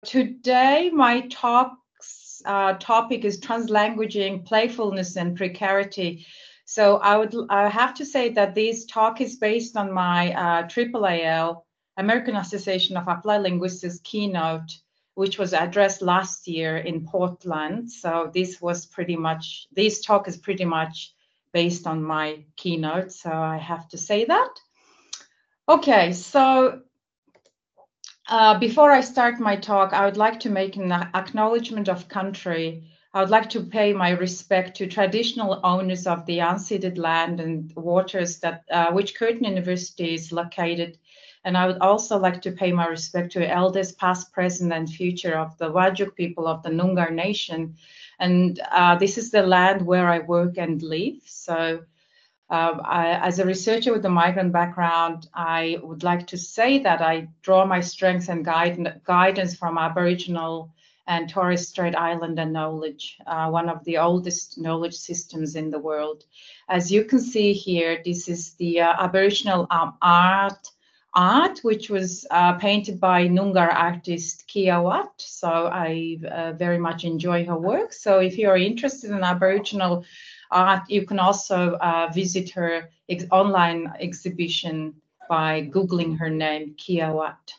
Today, my talk's topic is translanguaging, playfulness, and precarity. So I have to say that this talk is based on my AAAL, American Association of Applied Linguistics keynote, which was addressed last year in Portland. So this talk is pretty much based on my keynote. So I have to say that. Okay, so before I start my talk, I would like to make an acknowledgement of country. I would like to pay my respect to traditional owners of the unceded land and waters that which Curtin University is located. And I would also like to pay my respect to elders past, present, and future of the Whadjuk people of the Noongar Nation. And this is the land where I work and live. So as a researcher with a migrant background, I would like to say that I draw my strength and guidance from Aboriginal and Torres Strait Islander knowledge, one of the oldest knowledge systems in the world. As you can see here, this is the Aboriginal art, which was painted by Noongar artist Kia Watt. So I very much enjoy her work. So if you're interested in Aboriginal art, you can also visit her online exhibition by Googling her name, Kia Watt.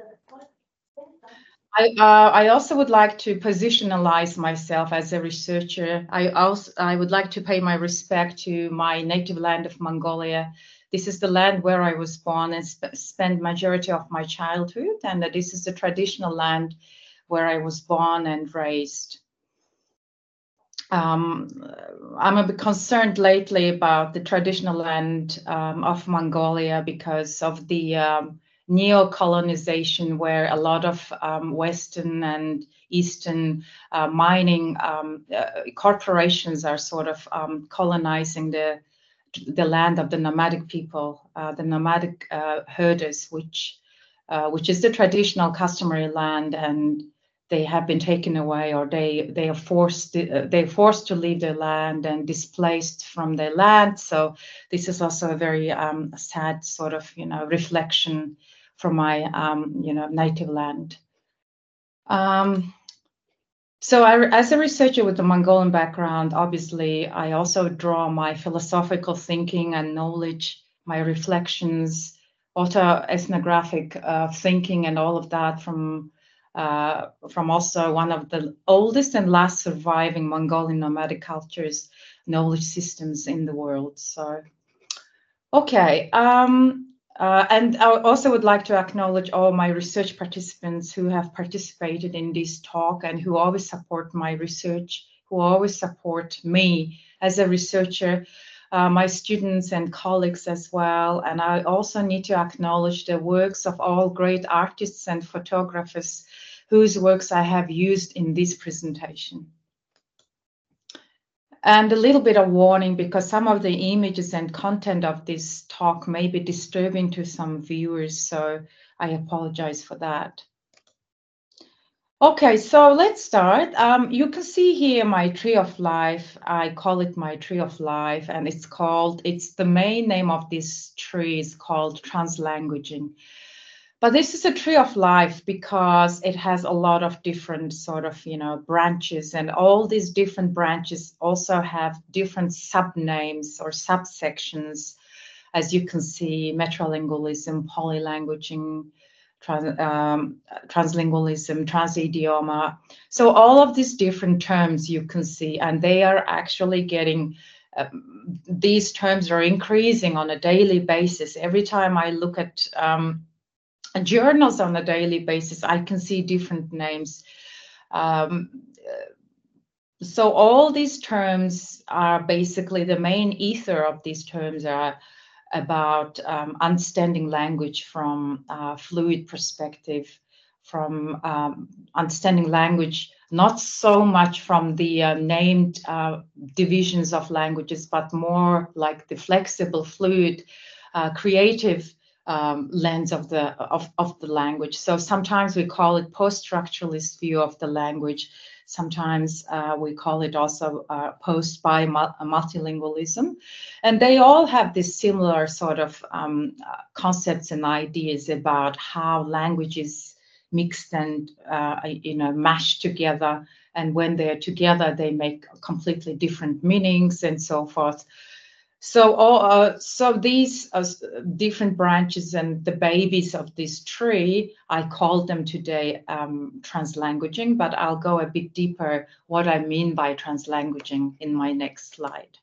I also would like to positionalize myself as a researcher. I would like to pay my respect to my native land of Mongolia. This is the land where I was born and spent majority of my childhood, and this is the traditional land where I was born and raised. I'm a bit concerned lately about the traditional land of Mongolia because of the neo-colonization, where a lot of Western and Eastern mining corporations are sort of colonizing the land of the nomadic people, the nomadic herders, which is the traditional customary land, and they have been taken away, or they are forced to leave their land and displaced from their land. So this is also a very sad sort of reflection from my native land. So as a researcher with a Mongolian background, obviously I also draw my philosophical thinking and knowledge, my reflections, auto-ethnographic thinking, and all of that from also one of the oldest and last surviving Mongolian nomadic cultures, knowledge systems in the world. So, okay. And I also would like to acknowledge all my research participants who have participated in this talk and who always support my research, who always support me as a researcher, my students and colleagues as well. And I also need to acknowledge the works of all great artists and photographers whose works I have used in this presentation. And a little bit of warning, because some of the images and content of this talk may be disturbing to some viewers, so I apologize for that. Okay, so let's start. You can see here my tree of life. I call it my tree of life, and it's the main name of this tree is called translanguaging. But this is a tree of life because it has a lot of different sort of, branches, and all these different branches also have different subnames or subsections, as you can see: metrolingualism, polylanguaging, translingualism, transidioma. So all of these different terms you can see, and they are actually getting, these terms are increasing on a daily basis. Every time I look at journals on a daily basis, I can see different names. So all these terms are basically, the main ether of these terms are about understanding language from a fluid perspective, from understanding language not so much from the named divisions of languages, but more like the flexible, fluid, creative lens of the language. So sometimes we call it post-structuralist view of the language. Sometimes we call it also post-multilingualism. And they all have this similar sort of concepts and ideas about how languages mixed and mashed together. And when they're together, they make completely different meanings and so forth. So these different branches and the babies of this tree, I call them today translanguaging, but I'll go a bit deeper what I mean by translanguaging in my next slide.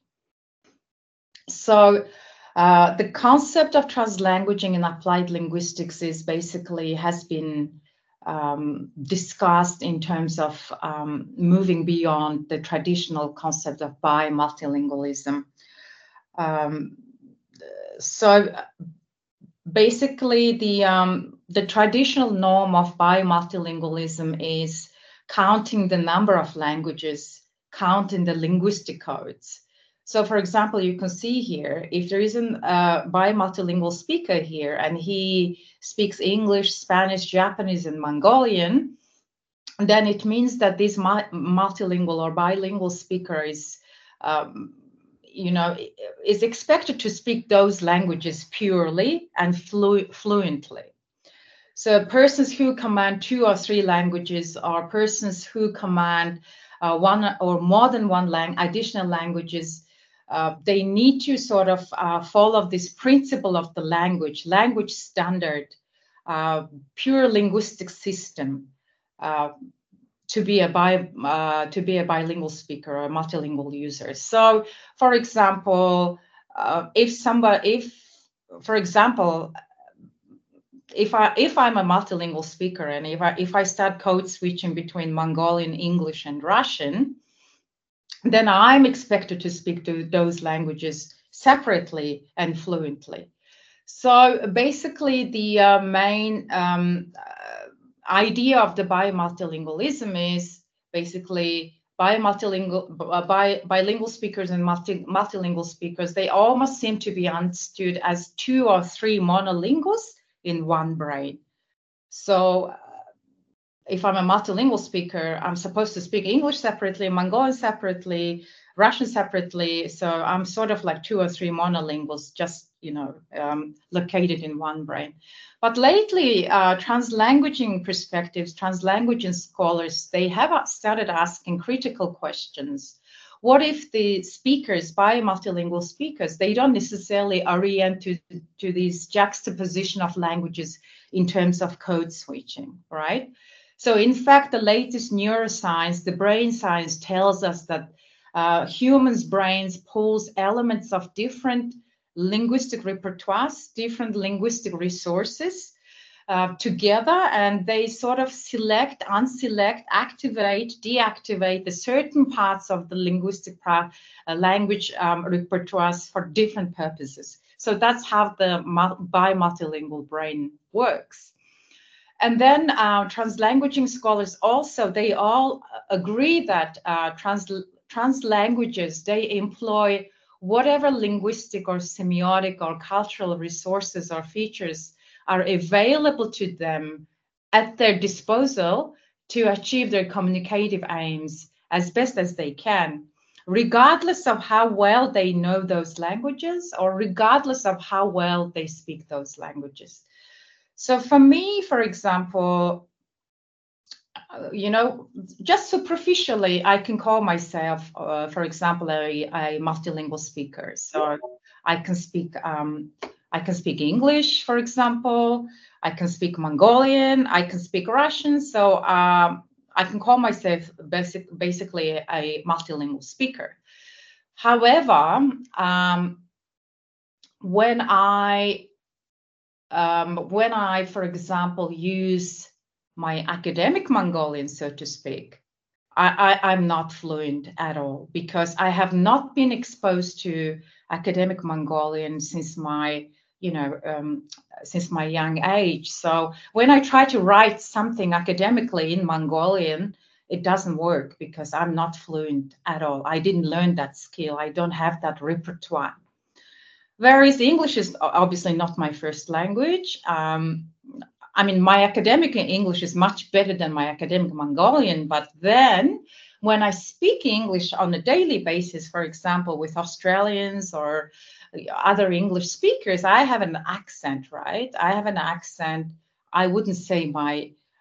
So the concept of translanguaging in applied linguistics is basically has been discussed in terms of moving beyond the traditional concept of bi-multilingualism. So basically, the traditional norm of bi-multilingualism is counting the number of languages, counting the linguistic codes. So, for example, you can see here, if there is a bi-multilingual speaker here and he speaks English, Spanish, Japanese, and Mongolian, then it means that this multilingual or bilingual speaker is is expected to speak those languages purely and fluently. So persons who command 2 or 3 languages, or persons who command one or more than one additional languages, they need to sort of follow this principle of the language standard, pure linguistic system, to be a bilingual speaker or a multilingual user. So, for example, if I'm a multilingual speaker and if I start code switching between Mongolian, English, and Russian, then I'm expected to speak to those languages separately and fluently. So basically, the main idea of the bi-multilingualism is basically bilingual speakers and multilingual speakers, they almost seem to be understood as 2 or 3 monolinguals in one brain. So if I'm a multilingual speaker, I'm supposed to speak English separately, Mongolian separately, Russian separately. So I'm sort of like 2 or 3 monolinguals, just located in one brain. But lately, translanguaging perspectives, translanguaging scholars, they have started asking critical questions. What if the speakers, bi-multilingual speakers, they don't necessarily orient to this juxtaposition of languages in terms of code switching, right? So in fact, the latest neuroscience, the brain science tells us that humans' brains pulls elements of different linguistic repertoires, different linguistic resources together, and they sort of select, unselect, activate, deactivate the certain parts of the linguistic language repertoires for different purposes. So that's how the bi-multilingual brain works. And then translanguaging scholars also, they all agree that translanguages, they employ whatever linguistic or semiotic or cultural resources or features are available to them at their disposal to achieve their communicative aims as best as they can, regardless of how well they know those languages or regardless of how well they speak those languages. So for me, for example, just superficially, I can call myself, for example, a multilingual speaker. So I can speak English, for example. I can speak Mongolian. I can speak Russian. So I can call myself basically a multilingual speaker. However, when I, for example, use my academic Mongolian, so to speak, I'm not fluent at all because I have not been exposed to academic Mongolian since my young age. So when I try to write something academically in Mongolian, it doesn't work because I'm not fluent at all. I didn't learn that skill. I don't have that repertoire. Whereas English is obviously not my first language. My academic English is much better than my academic Mongolian, but then when I speak English on a daily basis, for example, with Australians or other English speakers, I have an accent, right? I have an accent. I wouldn't say my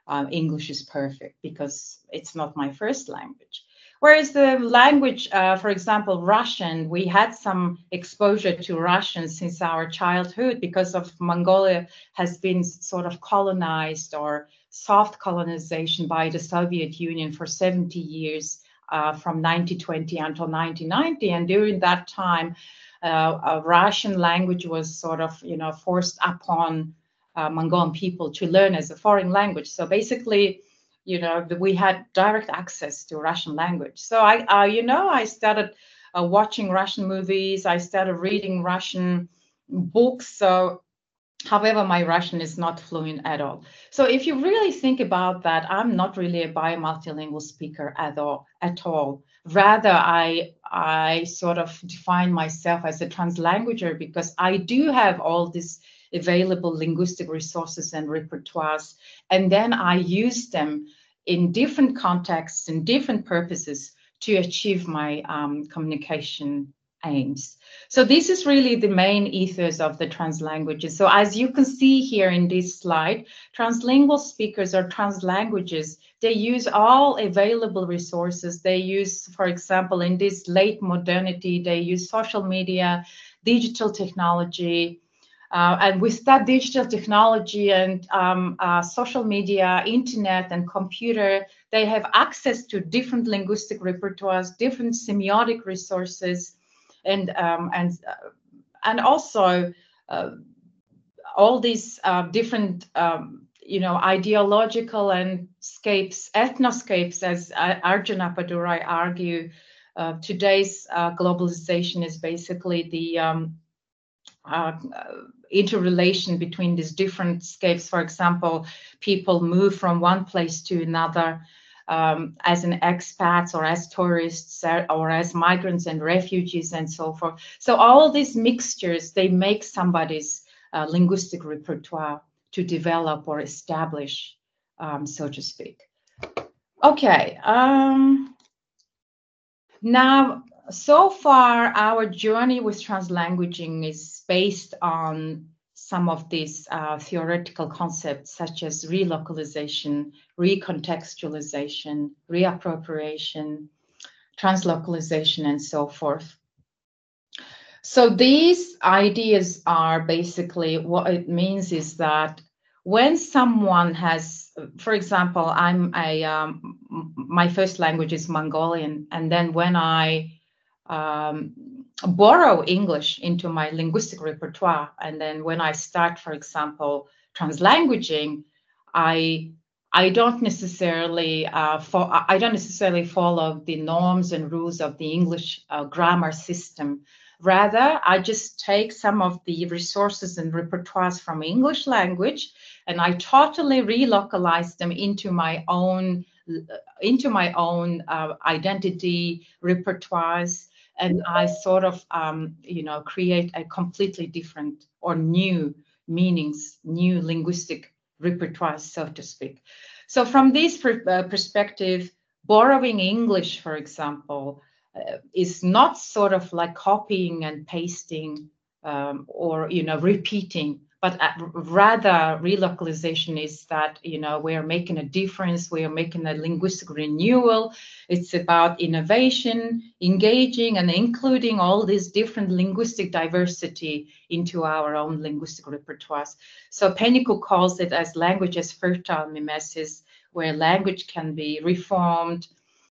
English is perfect because it's not my first language. Whereas the language, for example, Russian, we had some exposure to Russian since our childhood because of Mongolia has been sort of colonized or soft colonization by the Soviet Union for 70 years, from 1920 until 1990. And during that time, Russian language was sort of, forced upon Mongolian people to learn as a foreign language. So basically, we had direct access to Russian language. So I started watching Russian movies. I started reading Russian books. So, however, my Russian is not fluent at all. So if you really think about that, I'm not really a bi-multilingual speaker at all. Rather, I sort of define myself as a translanguager because I do have all these available linguistic resources and repertoires, and then I use them in different contexts and different purposes to achieve my communication aims. So this is really the main ethos of the translanguages. So as you can see here in this slide, translingual speakers or translanguages, they use all available resources. They use, for example, in this late modernity, they use social media, digital technology, and with that digital technology and social media, internet, and computer, they have access to different linguistic repertoires, different semiotic resources, and also all these different, ideological and ethnoscapes, as Arjun Appadurai argue. Today's globalization is basically the interrelation between these different scapes. For example, people move from one place to another as an expats or as tourists or as migrants and refugees and so forth. So all these mixtures, they make somebody's linguistic repertoire to develop or establish, so to speak. Okay. Now, so far, our journey with translanguaging is based on some of these theoretical concepts, such as relocalization, recontextualization, reappropriation, translocalization, and so forth. So these ideas are basically, what it means is that when someone has, for example, my first language is Mongolian, and then when I borrow English into my linguistic repertoire, and then when I start, for example, translanguaging, I don't necessarily follow the norms and rules of the English grammar system. Rather, I just take some of the resources and repertoires from English language, and I totally relocalize them into my own identity repertoires, and I sort of create a completely different or new meanings, new linguistic repertoires, so to speak. So from this perspective, borrowing English, for example, is not sort of like copying and pasting or repeating, but rather relocalization is that we are making a difference, we are making a linguistic renewal. It's about innovation, engaging and including all this different linguistic diversity into our own linguistic repertoires. So Pennico calls it as language as fertile mimesis, where language can be reformed,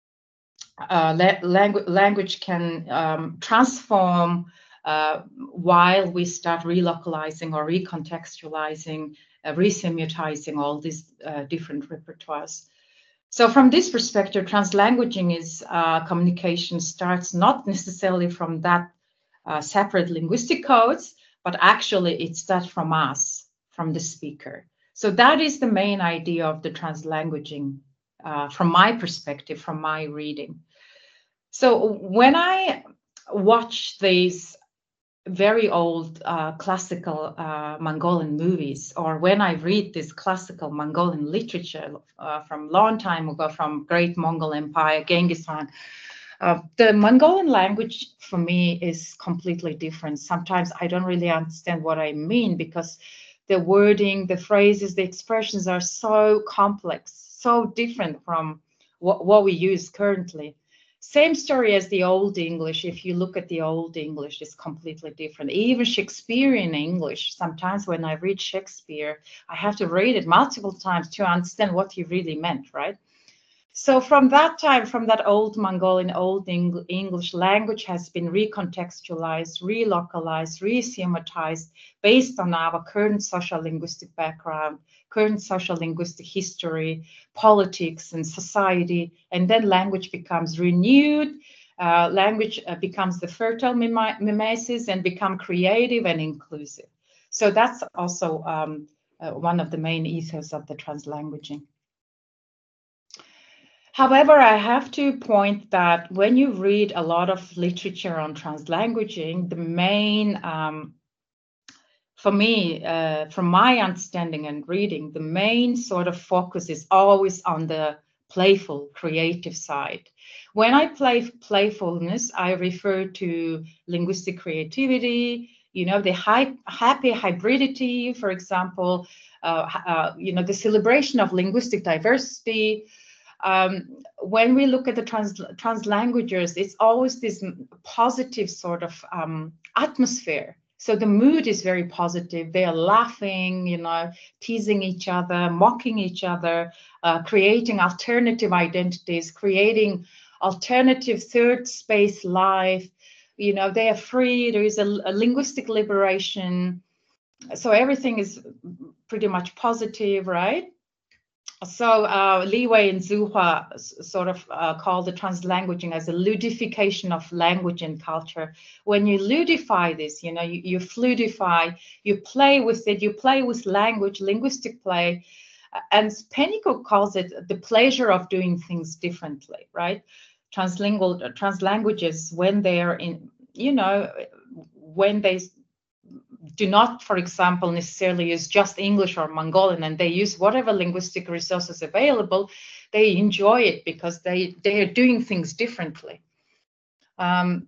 language can transform while we start relocalizing or recontextualizing, resemiotizing all these different repertoires. So from this perspective, translanguaging is communication starts not necessarily from that separate linguistic codes, but actually it starts from us, from the speaker. So that is the main idea of the translanguaging from my perspective, from my reading. So when I watch these very old classical Mongolian movies, or when I read this classical Mongolian literature from long time ago, from Great Mongol Empire, Genghis Khan, the Mongolian language for me is completely different. Sometimes I don't really understand what I mean, because the wording, the phrases, the expressions are so complex, so different from what we use currently. Same story as the Old English. If you look at the Old English, it's completely different. Even Shakespearean English, sometimes when I read Shakespeare, I have to read it multiple times to understand what he really meant, right? So from that time, from that old Mongolian, old English, language has been recontextualized, relocalized, re-sematized based on our current social linguistic background, current social linguistic history, politics and society, and then language becomes renewed. Language becomes the fertile mimesis and become creative and inclusive. So that's also one of the main ethos of the translanguaging. However, I have to point that when you read a lot of literature on translanguaging, the main, for me, from my understanding and reading, the main sort of focus is always on the playful, creative side. When I play playfulness, I refer to linguistic creativity, you know, the happy hybridity, for example, you know, the celebration of linguistic diversity. When we look at the translanguagers, it's always this positive sort of atmosphere. So the mood is very positive. They are laughing, you know, teasing each other, mocking each other, creating alternative identities, creating alternative third space life. You know, they are free. There is a linguistic liberation. So everything is pretty much positive, right? So Li Wei and Zhu Hua sort of call the translanguaging as a ludification of language and culture. When you ludify this, you know, you fluidify, you play with it, you play with language, linguistic play. And Pennycook calls it the pleasure of doing things differently, right? Translanguages, when they are in, you know, when they do not, for example, necessarily use just English or Mongolian, and they use whatever linguistic resources available, they enjoy it because they are doing things differently. And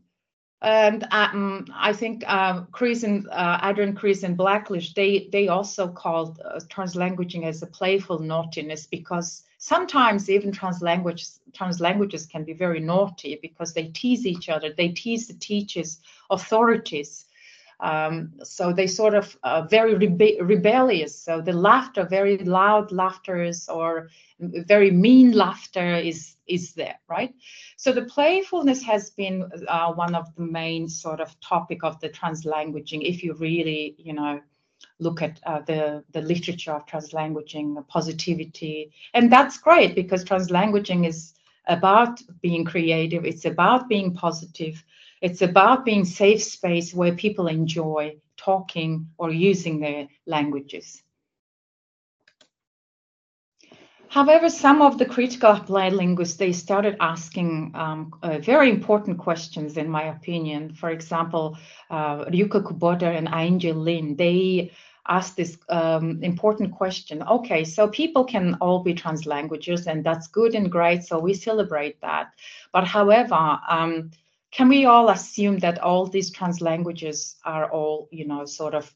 I think Adrian Kries and Blackledge, they also called translanguaging as a playful naughtiness, because sometimes even translanguages can be very naughty because they tease each other, they tease the teachers, authorities. So they sort of very rebellious. So the laughter, very loud laughters or very mean laughter is there, right? So the playfulness has been one of the main sort of topic of the translanguaging. If you really, you know, look at the literature of translanguaging, positivity, and that's great because translanguaging is about being creative. It's about being positive. It's about being safe space where people enjoy talking or using their languages. However, some of the critical applied linguists, they started asking very important questions, in my opinion. For example, Ryuko Kubota and Angel Lin, they asked this important question. Okay, so people can all be translanguagers, and that's good and great, so we celebrate that. But however, can we all assume that all these translanguages are all, you know, sort of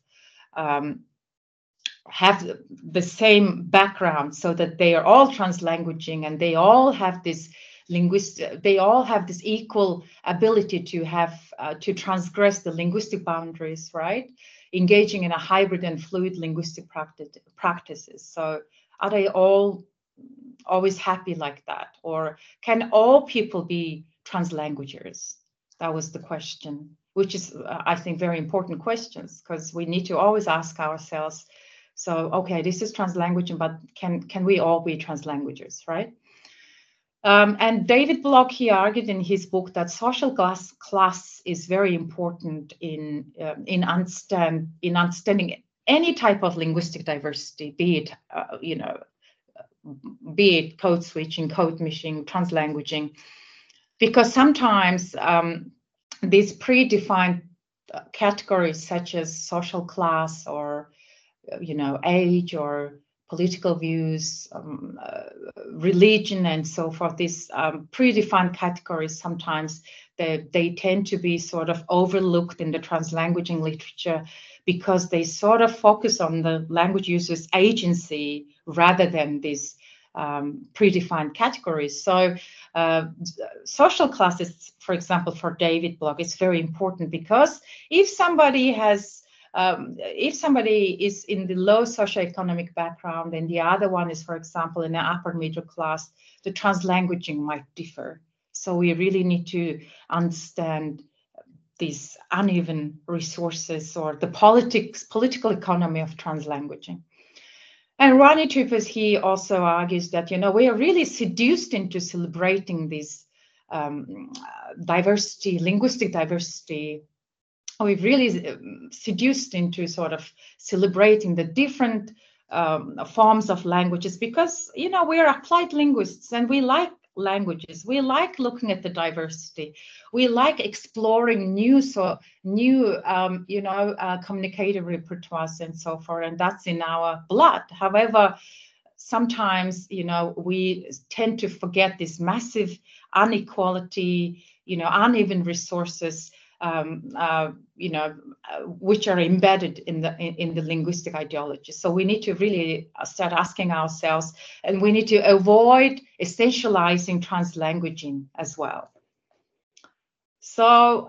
have the same background, so that they are all translanguaging and they all have this they all have this equal ability to have to transgress the linguistic boundaries, right? Engaging in a hybrid and fluid linguistic practices. So are they all always happy like that? Or can all people be translanguagers? That was the question, which is, I think, very important questions, because we need to always ask ourselves, so, okay, this is translanguaging, but can we all be translanguagers, right? And David Block, he argued in his book that social class is very important in understanding any type of linguistic diversity, be it, you know, be it code switching, code mishing, translanguaging, because sometimes these predefined categories such as social class or, you know, age or political views, religion, and so forth, these predefined categories, sometimes they tend to be sort of overlooked in the translanguaging literature because they sort of focus on the language user's agency rather than these predefined categories. So social classes, for example, for David Block, is very important, because if somebody is in the low socioeconomic background and the other one is, for example, in the upper middle class, the translanguaging might differ. So we really need to understand these uneven resources, or the political economy of translanguaging. And Ronnie Tupes, he also argues that, we are really seduced into celebrating this diversity, linguistic diversity. We've really seduced into sort of celebrating the different forms of languages, because, we are applied linguists and we like languages. We like looking at the diversity. We like exploring new communicative repertoires and so forth, and that's in our blood. However, sometimes, we tend to forget this massive inequality, uneven resources, which are embedded in the linguistic ideology. So we need to really start asking ourselves, and we need to avoid essentializing translanguaging as well. So,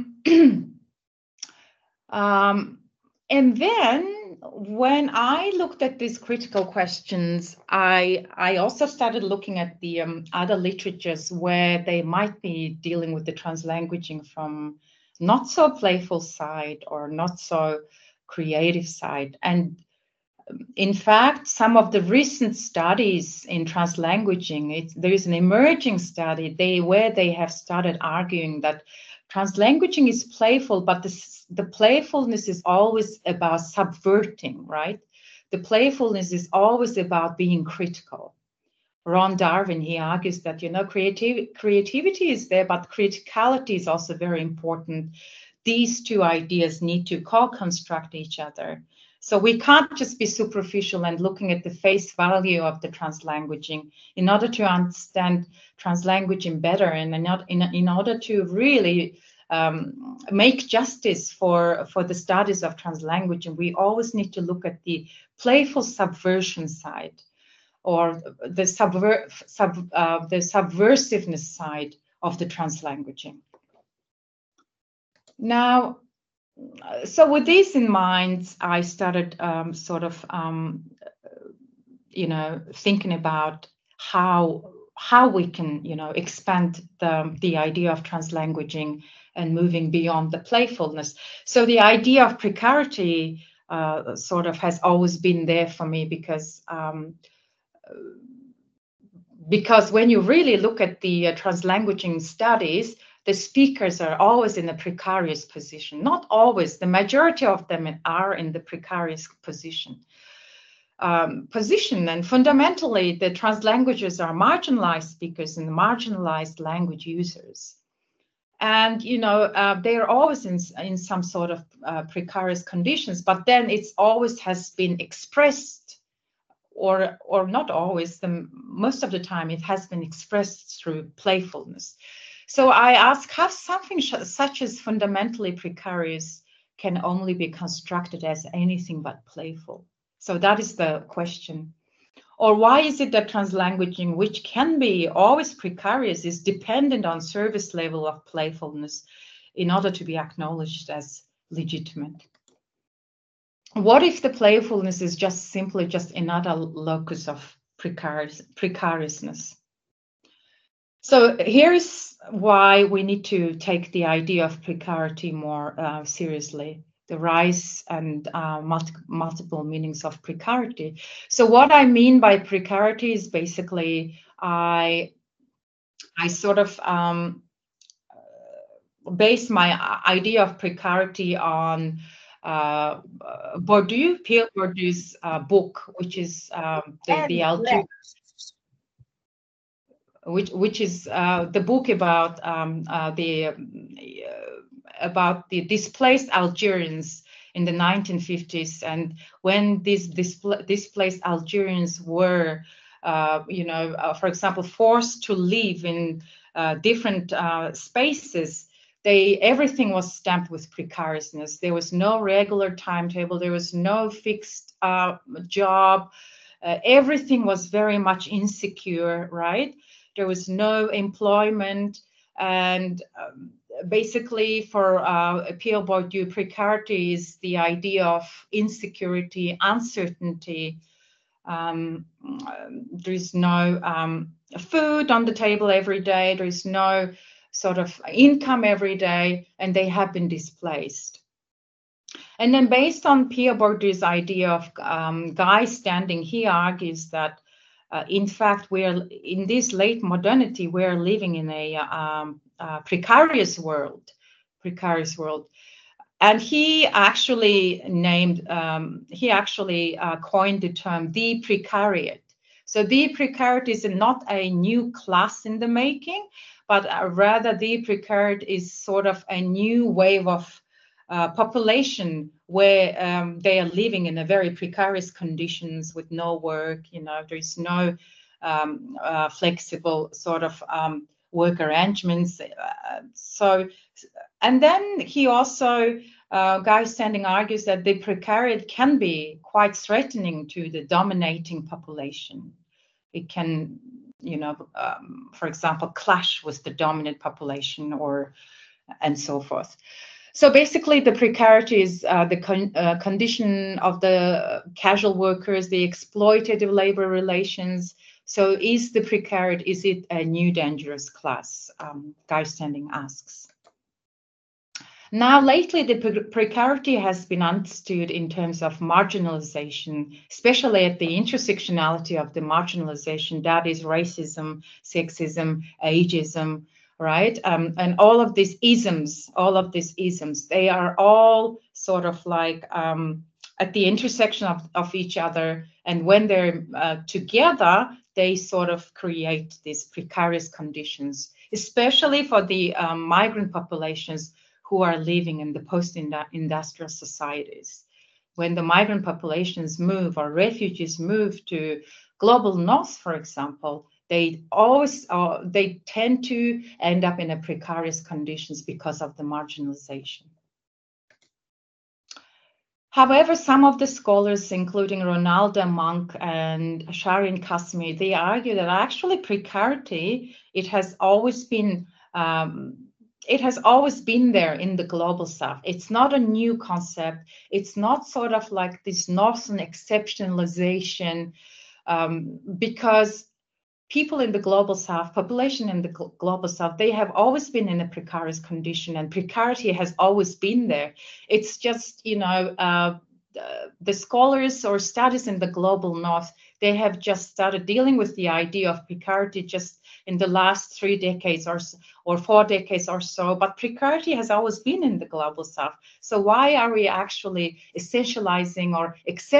and then when I looked at these critical questions, I also started looking at the other literatures where they might be dealing with the translanguaging from not so playful side or not so creative side. And in fact, some of the recent studies in translanguaging, there is an emerging study where they have started arguing that translanguaging is playful, but the playfulness is always about subverting, right? The playfulness is always about being critical. Ron Darwin, he argues that, creativity is there, but criticality is also very important. These two ideas need to co-construct each other. So we can't just be superficial and looking at the face value of the translanguaging. In order to understand translanguaging better, and in order to really make justice for the studies of translanguaging, we always need to look at the playful subversion side, or the subversiveness side of the translanguaging. Now, so with this in mind, I started thinking about how we can, expand the idea of translanguaging and moving beyond the playfulness. So the idea of precarity sort of has always been there for me, because when you really look at the translanguaging studies, the speakers are always in a precarious position. Not always, the majority of them are in the precarious position. And fundamentally, the translanguagers are marginalized speakers and marginalized language users. And, they are always in some sort of precarious conditions, but then it's always has been expressed, or not always, most of the time it has been expressed through playfulness. So I ask how something such as fundamentally precarious can only be constructed as anything but playful. So that is the question. Or why is it that translanguaging, which can be always precarious, is dependent on service level of playfulness in order to be acknowledged as legitimate? What if the playfulness is simply just another locus of precariousness? So here's why we need to take the idea of precarity more seriously, the rise and multiple meanings of precarity. So what I mean by precarity is basically I sort of base my idea of precarity on Bourdieu, Pierre Bourdieu's book, which is the Algiers. Which is the book about the displaced Algerians in the 1950s, and when these displaced Algerians were, for example, forced to live in different spaces, everything was stamped with precariousness. There was no regular timetable. There was no fixed job. Everything was very much insecure, right? There was no employment, and basically for Pierre Bourdieu, precarity is the idea of insecurity, uncertainty. There is no food on the table every day. There is no sort of income every day, and they have been displaced. And then based on Pierre Bourdieu's idea of guy standing, he argues that in fact, in this late modernity, we're living in a precarious world. And he actually coined the term the precariat. So the precariat is not a new class in the making, but rather the precariat is sort of a new wave of population where they are living in a very precarious conditions with no work. There is no flexible sort of work arrangements. And then he also, Guy Standing argues that the precariat can be quite threatening to the dominating population. It can, for example, clash with the dominant population and so forth. So basically, the precarity is the condition of the casual workers, the exploitative labor relations. So is the precariat, is it a new dangerous class? Guy Standing asks. Now, lately, the precarity has been understood in terms of marginalization, especially at the intersectionality of the marginalization, that is racism, sexism, ageism, right? And all of these isms, they are all sort of like at the intersection of each other. And when they're together, they sort of create these precarious conditions, especially for the migrant populations who are living in the post-industrial societies. When the migrant populations move or refugees move to global north, for example, they tend to end up in a precarious conditions because of the marginalization. However, some of the scholars, including Ronalda Monk and Sharin Kazmi, they argue that actually precarity, it has always been there in the global south. It's not a new concept. It's not sort of like this northern exceptionalization, because people in the global south, population in the global south, they have always been in a precarious condition, and precarity has always been there. It's just, the scholars or studies in the global north, they have just started dealing with the idea of precarity just in the last 3 decades or 4 decades or so, but precarity has always been in the global south. So why are we actually essentializing or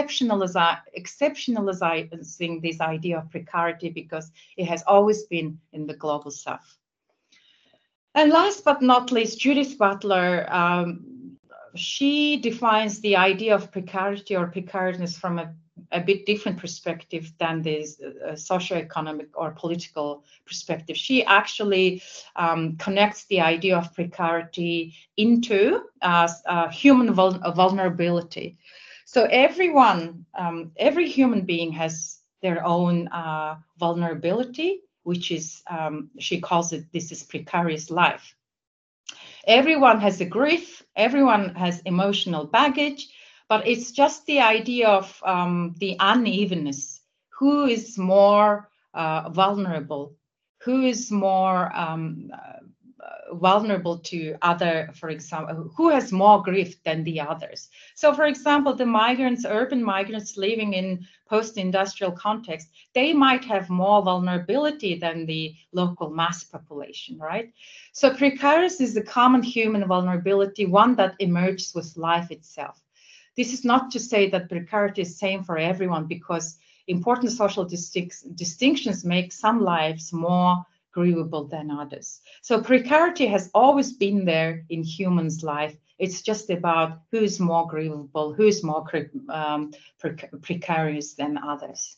exceptionalizing this idea of precarity? Because it has always been in the global south. And last but not least, Judith Butler, she defines the idea of precarity or precariousness from a bit different perspective than this socioeconomic or political perspective. She actually connects the idea of precarity into human vulnerability. So every human being has their own vulnerability, which is, she calls it, this is precarious life. Everyone has a grief, everyone has emotional baggage, but it's just the idea of the unevenness. Who is more vulnerable? Who is more vulnerable to other, for example, who has more grief than the others? So, for example, the migrants, urban migrants living in post-industrial context, they might have more vulnerability than the local mass population, right? So precarious is a common human vulnerability, one that emerges with life itself. This is not to say that precarity is the same for everyone, because important social distinctions make some lives more grievable than others. So precarity has always been there in humans' life. It's just about who is more grievable, who is more precarious than others.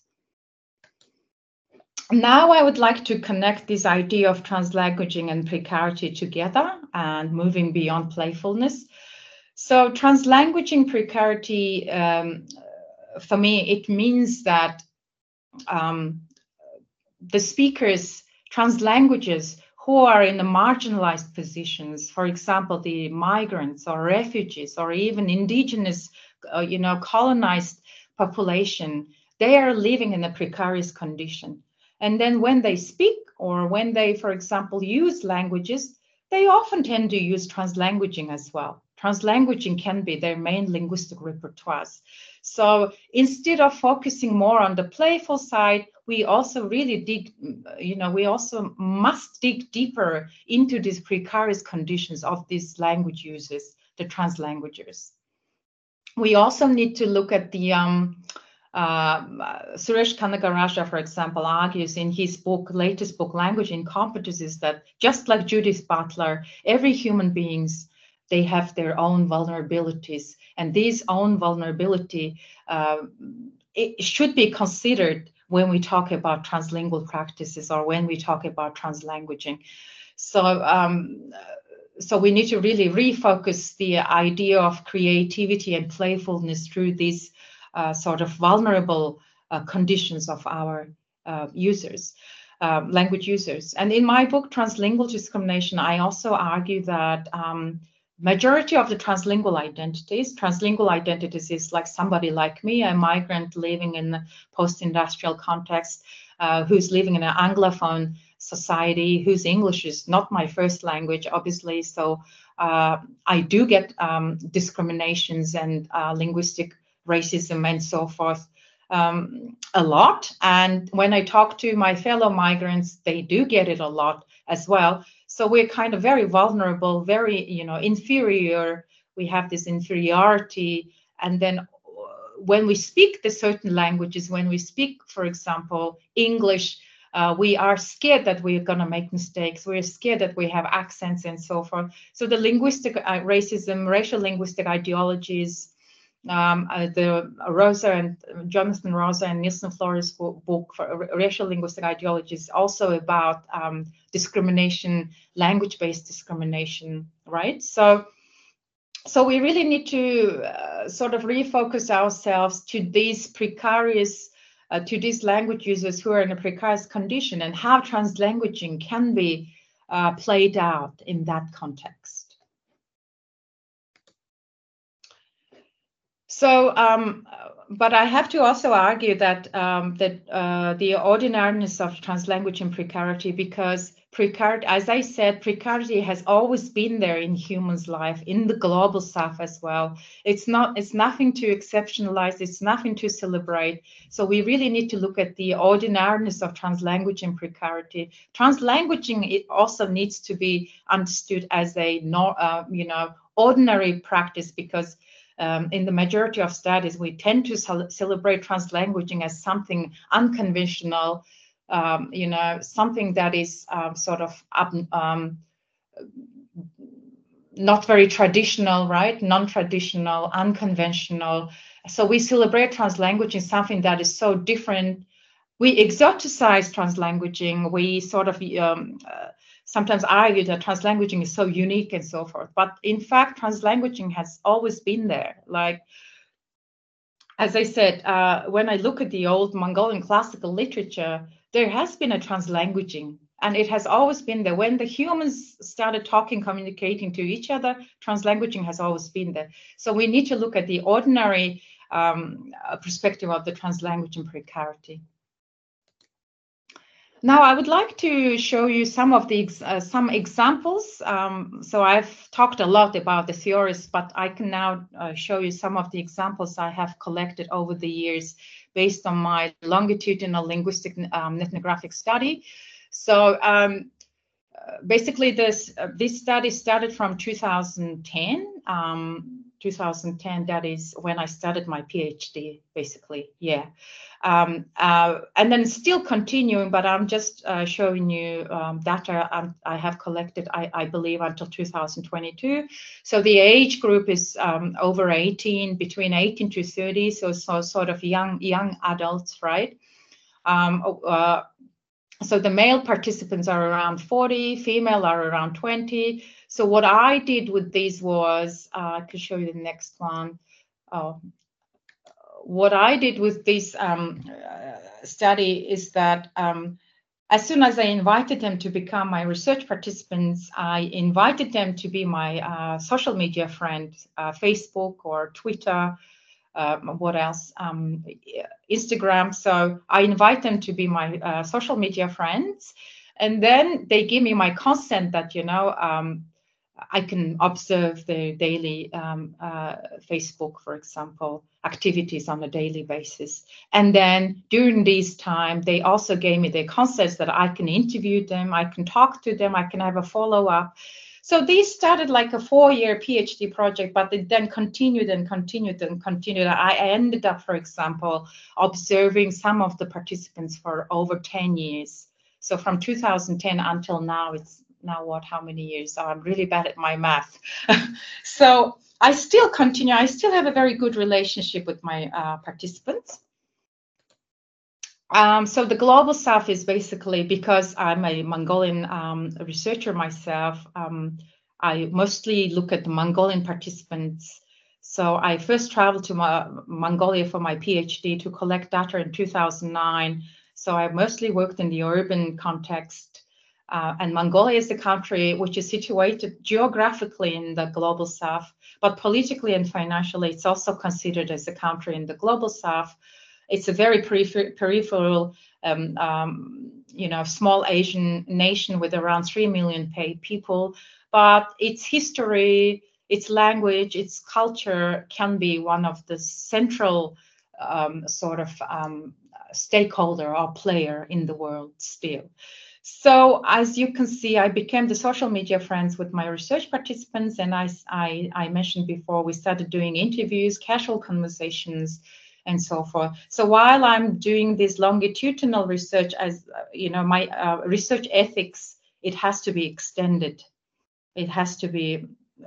Now I would like to connect this idea of translanguaging and precarity together. and moving beyond playfulness. So translanguaging precarity, for me, it means that the speakers, translanguages who are in the marginalized positions, for example, the migrants or refugees or even indigenous, colonized population, they are living in a precarious condition. And then when they speak or when they, for example, use languages, they often tend to use translanguaging as well. Translanguaging can be their main linguistic repertoires. So instead of focusing more on the playful side, we also really we also must dig deeper into these precarious conditions of these language users, the translanguagers. We also need to look at the Suresh Kanagaraja, for example, argues in his latest book, Language Incompetencies, that just like Judith Butler, every human beings, they have their own vulnerabilities, and these own vulnerability it should be considered when we talk about translingual practices or when we talk about translanguaging. So we need to really refocus the idea of creativity and playfulness through these sort of vulnerable conditions of our users, language users. And in my book, Translingual Discrimination, I also argue that majority of the translingual identities is like somebody like me, a migrant living in a post-industrial context, who's living in an Anglophone society, whose English is not my first language, obviously. So I do get discriminations and linguistic racism and so forth a lot. And when I talk to my fellow migrants, they do get it a lot as well. So we're kind of very vulnerable, very, inferior. We have this inferiority. And then when we speak the certain languages, when we speak, for example, English, we are scared that we're going to make mistakes. We're scared that we have accents and so forth. So the linguistic racism, racial linguistic ideologies, the Jonathan Rosa and Nilsen Flores book for racial linguistic ideology is also about discrimination, language-based discrimination, right? So we really need to sort of refocus ourselves to these precarious, to these language users who are in a precarious condition, and how translanguaging can be played out in that context. So, but I have to also argue that the ordinariness of translanguaging precarity, because precarity, as I said, precarity has always been there in humans' life, in the global south as well. It's nothing to exceptionalize. It's nothing to celebrate. So we really need to look at the ordinariness of translanguaging precarity. Translanguaging, it also needs to be understood as a ordinary practice, because in the majority of studies, we tend to celebrate translanguaging as something unconventional, something that is sort of not very traditional, right? Non-traditional, unconventional. So we celebrate translanguaging, something that is so different. We exoticize translanguaging. We sort of sometimes argue that translanguaging is so unique and so forth. But in fact, translanguaging has always been there. Like, as I said, when I look at the old Mongolian classical literature, there has been a translanguaging, and it has always been there. When the humans started talking, communicating to each other, translanguaging has always been there. So we need to look at the ordinary perspective of the translanguaging precarity. Now, I would like to show you some of the some examples. So I've talked a lot about the theories, but I can now show you some of the examples I have collected over the years based on my longitudinal linguistic ethnographic study. So basically, this study started from 2010. 2010, that is when I started my PhD, basically, yeah. And then still continuing, but I'm just showing you data I have collected, I believe, until 2022. So the age group is over 18, between 18 to 30, so sort of young adults, right? So the male participants are around 40, female are around 20. So what I did with these was, I could show you the next one. What I did with this study is that as soon as I invited them to become my research participants, I invited them to be my social media friend, Facebook or Twitter, what else? Instagram. So I invite them to be my social media friends. And then they give me my consent that, I can observe their daily Facebook, for example, activities on a daily basis. And then during this time, they also gave me their consent that I can interview them, I can talk to them, I can have a follow-up. So these started like a 4-year PhD project, but it then continued and continued and continued. I ended up, for example, observing some of the participants for over 10 years. So from 2010 until now, it's now what, how many years? Oh, I'm really bad at my math. So I still continue. I still have a very good relationship with my participants. So the Global South is basically, because I'm a Mongolian researcher myself, I mostly look at the Mongolian participants. So I first traveled to Mongolia for my PhD to collect data in 2009. So I mostly worked in the urban context. And Mongolia is a country which is situated geographically in the Global South, but politically and financially, it's also considered as a country in the Global South. It's a very peripheral, small Asian nation with around 3 million people, but its history, its language, its culture can be one of the central stakeholder or player in the world still. So as you can see, I became the social media friends with my research participants, and I mentioned before, we started doing interviews, casual conversations, and so forth. So while I'm doing this longitudinal research, as my research ethics, it has to be extended. It has to be,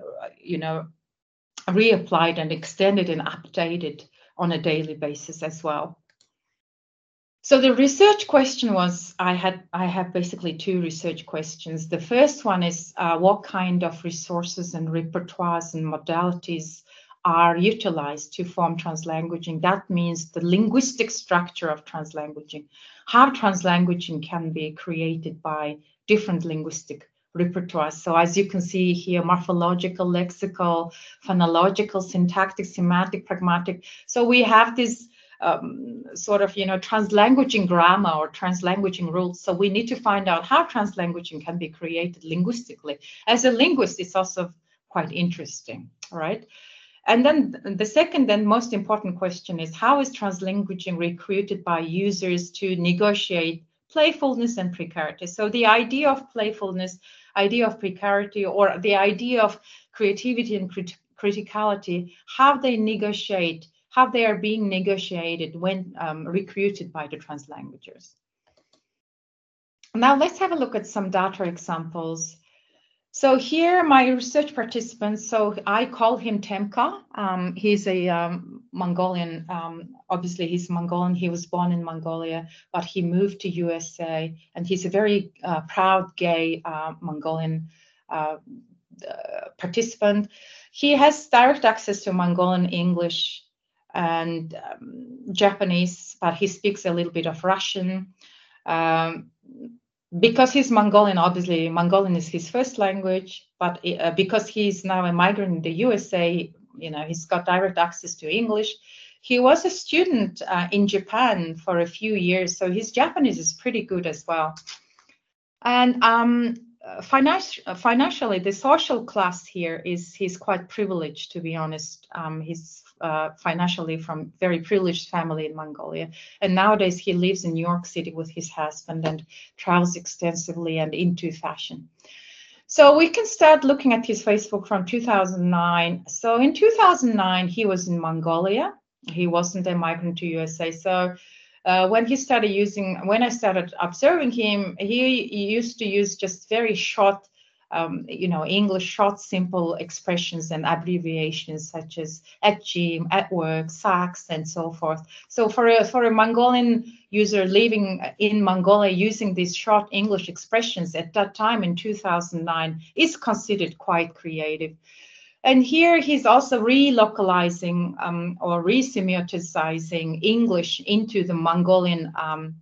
reapplied and extended and updated on a daily basis as well. So the research question was, I have basically 2 research questions. The first one is what kind of resources and repertoires and modalities are utilized to form translanguaging. That means the linguistic structure of translanguaging, how translanguaging can be created by different linguistic repertoires. So as you can see here, morphological, lexical, phonological, syntactic, semantic, pragmatic. So we have this translanguaging grammar or translanguaging rules. So we need to find out how translanguaging can be created linguistically. As a linguist, it's also quite interesting, right? And then the second and most important question is, how is translanguaging recruited by users to negotiate playfulness and precarity? So the idea of playfulness, idea of precarity, or the idea of creativity and criticality, how they negotiate, how they are being negotiated when recruited by the translanguagers. Now let's have a look at some data examples. So here, my research participants, so I call him Temka. He's a Mongolian, obviously he's Mongolian, he was born in Mongolia, but he moved to USA, and he's a very proud gay Mongolian participant. He has direct access to Mongolian English and Japanese, but he speaks a little bit of Russian. Because he's Mongolian, obviously Mongolian is his first language, but because he's now a migrant in the USA, he's got direct access to English. He was a student in Japan for a few years, so his Japanese is pretty good as well. And financially, the social class here he's quite privileged, to be honest. He's financially from very privileged family in Mongolia, and nowadays he lives in New York City with his husband and travels extensively and into fashion. So we can start looking at his Facebook from 2009. So in 2009 he was in Mongolia. He wasn't a migrant to USA. So when I started observing him, he used to use just very short English short, simple expressions and abbreviations such as at gym, at work, saks, and so forth. So for a Mongolian user living in Mongolia using these short English expressions at that time in 2009 is considered quite creative. And here he's also relocalizing or resemioticizing English into the Mongolian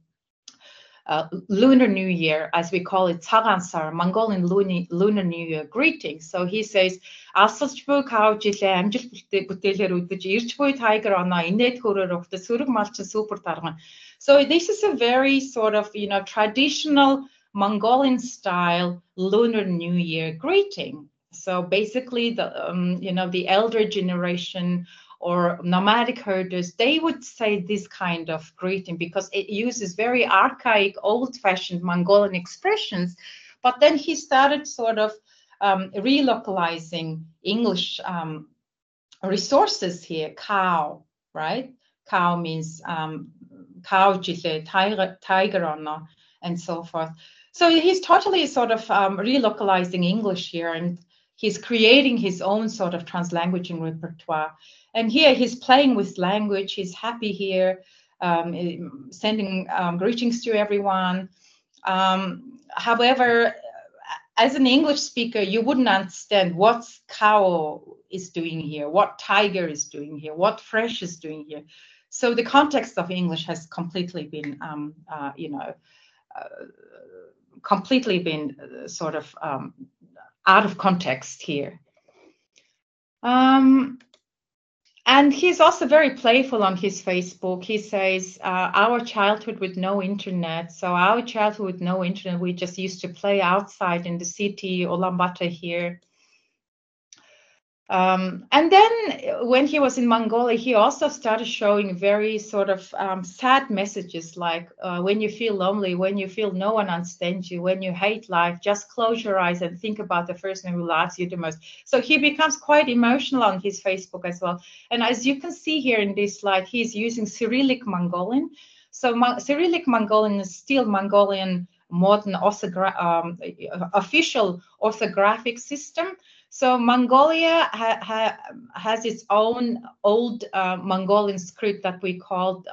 Lunar New Year, as we call it, Tsagansar, Mongolian Lunar New Year greeting. So he says, "Асалжбуй каужилээ амжилт бүтээлээр үдэж ирчбуй тайгер оноо инээд хөрөөр ухтаа сүрэг малчин супер тарган." So this is a very sort of traditional Mongolian style Lunar New Year greeting. So basically, the elder generation or nomadic herders, they would say this kind of greeting because it uses very archaic, old-fashioned Mongolian expressions. But then he started sort of relocalizing English resources here. Cow, right? Cow means cow jile, tiger ono, and so forth. So he's totally sort of relocalizing English here, and he's creating his own sort of translanguaging repertoire. And here he's playing with language. He's happy here, sending greetings to everyone. However, as an English speaker, you wouldn't understand what cow is doing here, what tiger is doing here, what fresh is doing here. So the context of English has completely been, sort of out of context here. And he's also very playful on his Facebook. He says, our childhood with no internet. So our childhood with no internet, we just used to play outside in the city, Ulaanbaatar here. And then when he was in Mongolia, he also started showing very sort of sad messages like when you feel lonely, when you feel no one understands you, when you hate life, just close your eyes and think about the person who loves you the most. So he becomes quite emotional on his Facebook as well. And as you can see here in this slide, he's using Cyrillic Mongolian. So Cyrillic Mongolian is still Mongolian modern official orthographic system. So Mongolia has its own old Mongolian script that we called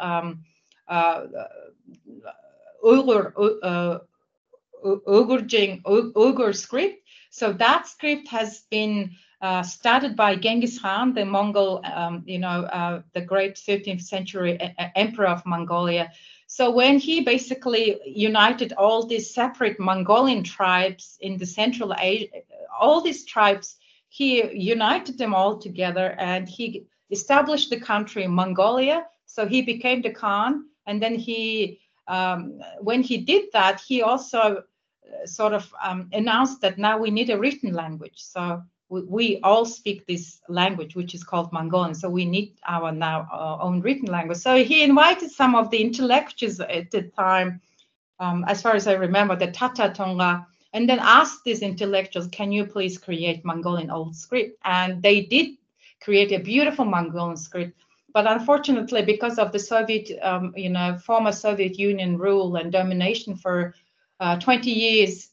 Uyghur script. So that script has been started by Genghis Khan, the Mongol, the great 13th century emperor of Mongolia. So when he basically united all these separate Mongolian tribes in the Central Asia, all these tribes, he united them all together and he established the country Mongolia. So he became the Khan. And then he, when he did that, he also sort of announced that now we need a written language. So we all speak this language, which is called Mongolian. So we need our own written language. So he invited some of the intellectuals at the time, as far as I remember, the Tata Tonga, and then asked these intellectuals, can you please create Mongolian old script? And they did create a beautiful Mongolian script. But unfortunately, because of the Soviet, former Soviet Union rule and domination for 70 years,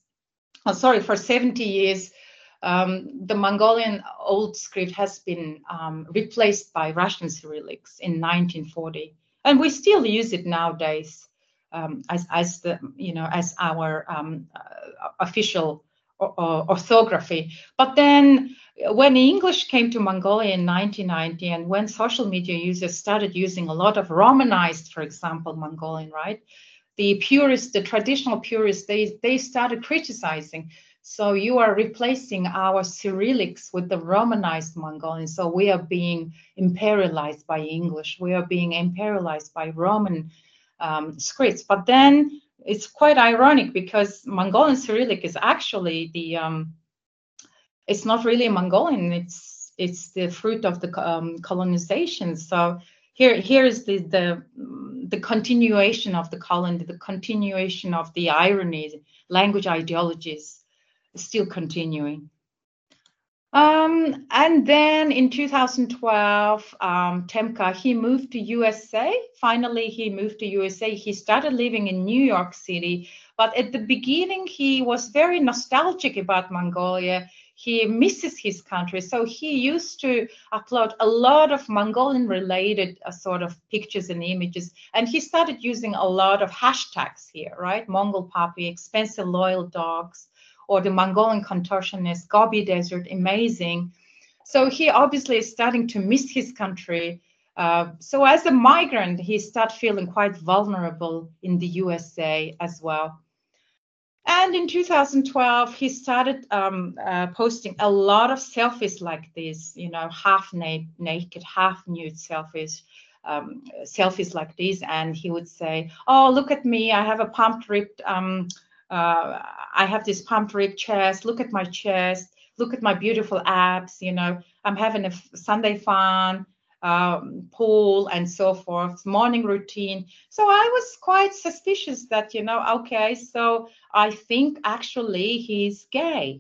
the Mongolian old script has been replaced by Russian Cyrillics in 1940. And we still use it nowadays. As our official orthography. But then when English came to Mongolia in 1990 and when social media users started using a lot of Romanized, for example, Mongolian, right? The traditional purists, they started criticizing. So you are replacing our Cyrillics with the Romanized Mongolian. So we are being imperialized by English. We are being imperialized by Roman scripts. But then it's quite ironic because Mongolian Cyrillic is actually it's not really Mongolian. It's the fruit of the colonization. So here is the continuation of the colony, the continuation of the irony, language ideologies still continuing. And then in 2012, Temka, he moved to USA. Finally, he moved to USA. He started living in New York City. But at the beginning, he was very nostalgic about Mongolia. He misses his country. So he used to upload a lot of Mongolian-related sort of pictures and images. And he started using a lot of hashtags here, right? Mongol puppy, expensive loyal dogs, or the Mongolian contortionist, Gobi Desert, amazing. So he obviously is starting to miss his country. So as a migrant, he started feeling quite vulnerable in the USA as well. And in 2012, he started posting a lot of selfies like this, you know, half naked, half nude selfies. Selfies like this, and he would say, "Oh, look at me! I have a ripped. I have this pumped ripped chest. Look at my chest. Look at my beautiful abs. You know, I'm having a Sunday fun, pool, and so forth. Morning routine." So I was quite suspicious that, you know, okay, so I think actually he's gay.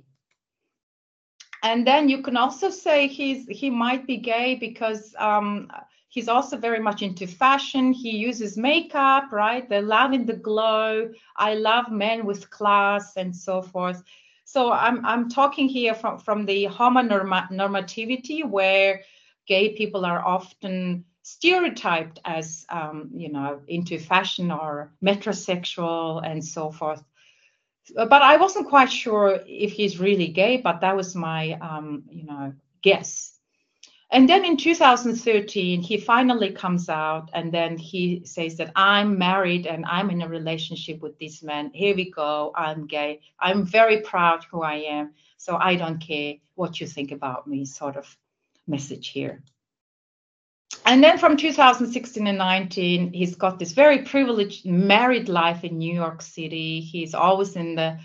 And then you can also say he might be gay because he's also very much into fashion. He uses makeup, right? The love in the glow. I love men with class and so forth. So I'm talking here from the homonormativity, where gay people are often stereotyped as, you know, into fashion or metrosexual and so forth. But I wasn't quite sure if he's really gay, but that was my, you know, guess. And then in 2013, he finally comes out, and then he says that I'm married and I'm in a relationship with this man. Here we go. I'm gay. I'm very proud who I am. So I don't care what you think about me, sort of message here. And then from 2016 and 19, he's got this very privileged married life in New York City. He's always in the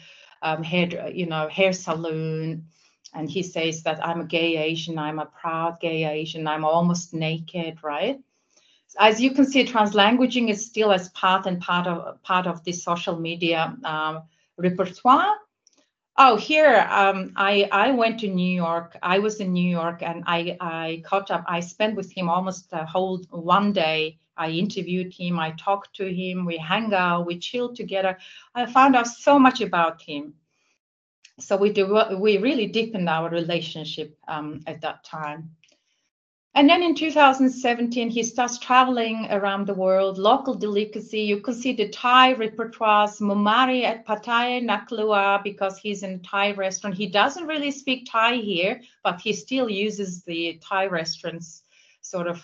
hair salon. And he says that I'm a gay Asian, I'm a proud gay Asian, I'm almost naked, right? As you can see, translanguaging is still as part of the social media repertoire. Oh, here, I went to New York. I was in New York, and I caught up. I spent with him almost a whole one day. I interviewed him. I talked to him. We hang out. We chilled together. I found out so much about him. So we really deepened our relationship at that time. And then in 2017, he starts traveling around the world, local delicacy. You can see the Thai repertoires, Mumari at Pattaya Naklua, because he's in a Thai restaurant. He doesn't really speak Thai here, but he still uses the Thai restaurant's sort of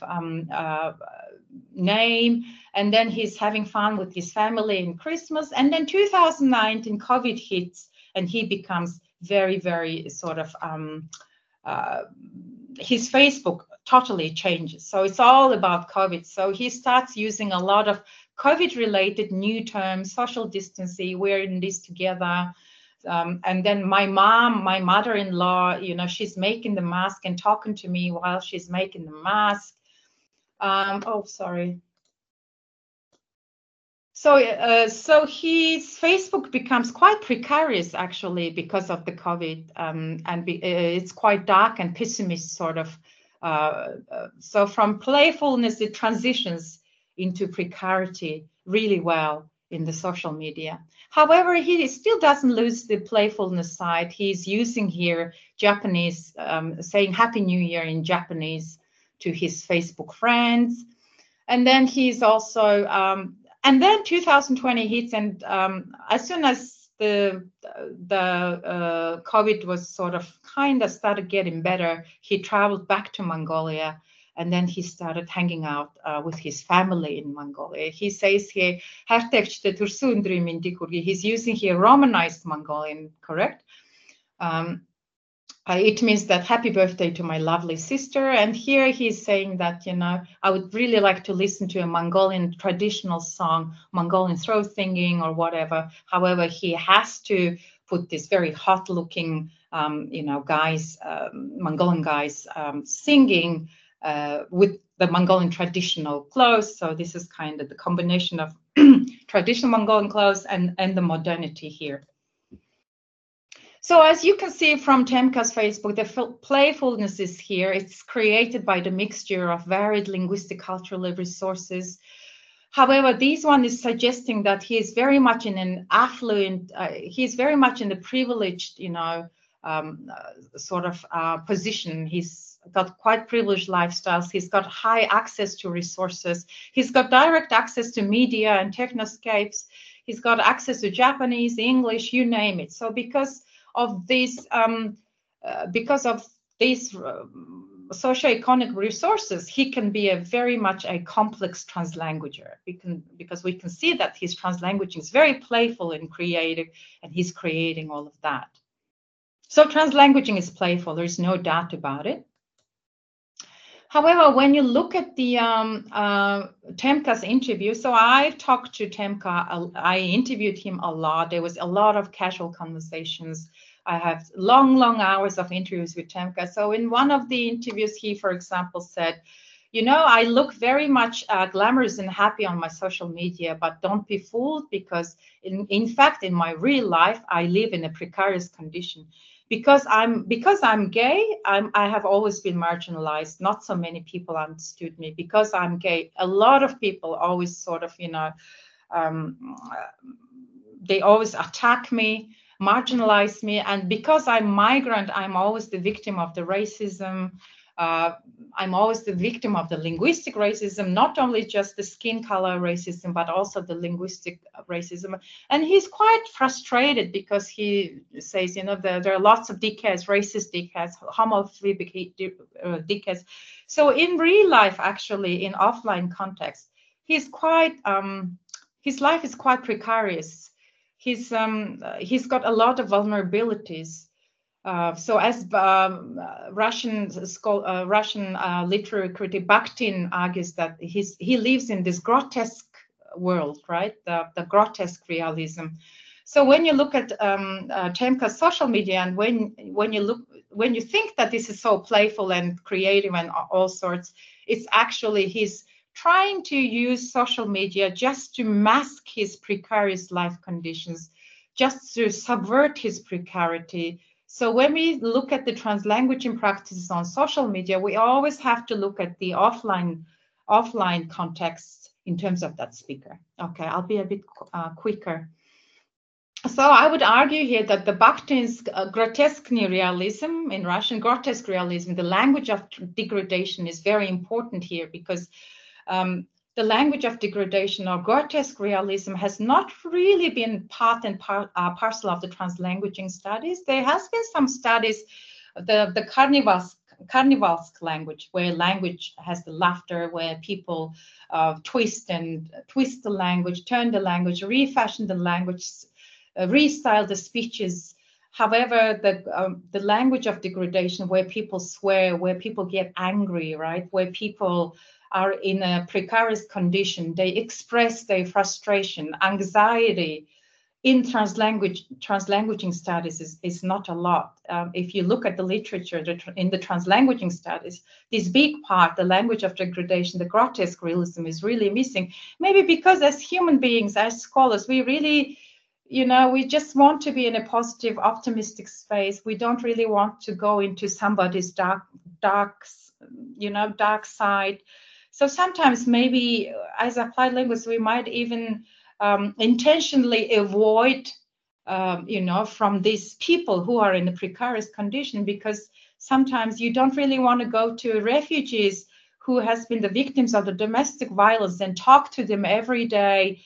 name. And then he's having fun with his family in Christmas. And then 2019, COVID hits, and he becomes very, very sort of, his Facebook totally changes. So it's all about COVID. So he starts using a lot of COVID-related new terms, social distancing, we're in this together. And then my mother-in-law, you know, she's making the mask and talking to me while she's making the mask. Sorry. So his Facebook becomes quite precarious, actually, because of the COVID, it's quite dark and pessimist, sort of. So from playfulness, it transitions into precarity really well in the social media. However, he still doesn't lose the playfulness side. He's using here Japanese, saying Happy New Year in Japanese to his Facebook friends. And then he's also, and then 2020 hits, and as soon as the COVID was sort of kind of started getting better, he traveled back to Mongolia, and then he started hanging out with his family in Mongolia. He says here, he's using here Romanized Mongolian, correct? It means that happy birthday to my lovely sister. And here he's saying that, you know, I would really like to listen to a Mongolian traditional song, Mongolian throat singing or whatever. However, he has to put this very hot looking, guys, Mongolian guys singing with the Mongolian traditional clothes. So this is kind of the combination of traditional Mongolian clothes and the modernity here. So as you can see from Temka's Facebook, the playfulness is here. It's created by the mixture of varied linguistic cultural resources. However, this one is suggesting that he is very much in an affluent, he's very much in the privileged, position. He's got quite privileged lifestyles. He's got high access to resources. He's got direct access to media and technoscapes. He's got access to Japanese, English, you name it. So because of these socioeconomic resources, he can be very much a complex translanguager. Because we can see that his translanguaging is very playful and creative, and he's creating all of that. So translanguaging is playful. There's no doubt about it. However, when you look at the Temka's interview, so I've talked to Temka, I interviewed him a lot. There was a lot of casual conversations. I have long hours of interviews with Temka. So in one of the interviews, he, for example, said, I look very much glamorous and happy on my social media, but don't be fooled, because in fact, in my real life, I live in a precarious condition. Because I'm gay, I have always been marginalized. Not so many people understood me. Because I'm gay, a lot of people always sort of, they always attack me, marginalize me. And because I'm migrant, I'm always the victim of the racism. I'm always the victim of the linguistic racism, not only just the skin color racism, but also the linguistic racism. And he's quite frustrated because he says, there are lots of dickheads, racist dickheads, homophobic dickheads. So in real life, actually, in offline context, he's quite, his life is quite precarious. He's got a lot of vulnerabilities. So as Russian literary critic Bakhtin argues, that he lives in this grotesque world, right? The grotesque realism. So when you look at Temka's social media, and when you think that this is so playful and creative and all sorts, it's actually he's trying to use social media just to mask his precarious life conditions, just to subvert his precarity. So when we look at the translanguaging practices on social media, we always have to look at the offline context in terms of that speaker. Okay, I'll be a bit quicker. So I would argue here that the Bakhtin's grotesque realism, in Russian grotesque realism, the language of degradation is very important here, because the language of degradation or grotesque realism has not really been part and parcel of the translanguaging studies. There has been some studies, the Carnivalsk language, where language has the laughter, where people twist the language, turn the language, refashion the language, restyle the speeches. However, the language of degradation, where people swear, where people get angry, right, where people are in a precarious condition, they express their frustration, anxiety, in translanguaging studies is not a lot. If you look at the literature in the translanguaging studies, this big part, the language of degradation, the grotesque realism, is really missing. Maybe because as human beings, as scholars, we really, we just want to be in a positive, optimistic space. We don't really want to go into somebody's dark side. So sometimes maybe as applied linguists, we might even intentionally avoid, from these people who are in a precarious condition, because sometimes you don't really want to go to refugees who has been the victims of the domestic violence and talk to them every day,